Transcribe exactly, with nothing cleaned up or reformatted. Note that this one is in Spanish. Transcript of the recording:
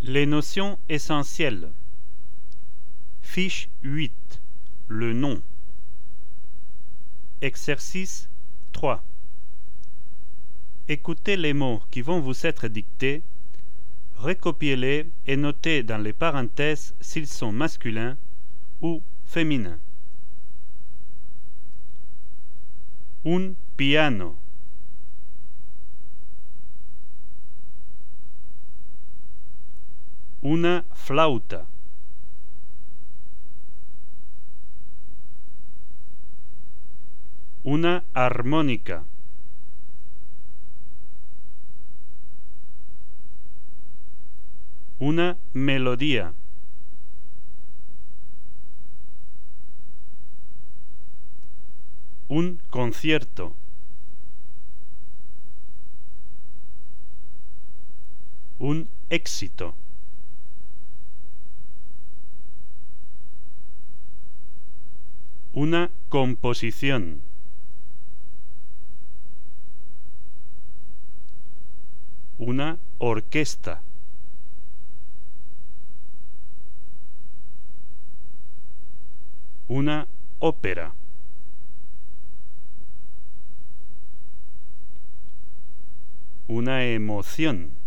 Les notions essentielles. Fiche huit. Le nom. Exercice trois. Écoutez les mots qui vont vous être dictés, recopiez-les et notez dans les parenthèses s'ils sont masculins ou féminins. Un piano. Una flauta. Una armónica. Una melodía. Un concierto. Un éxito. Una composición. Una orquesta. Una ópera. Una emoción.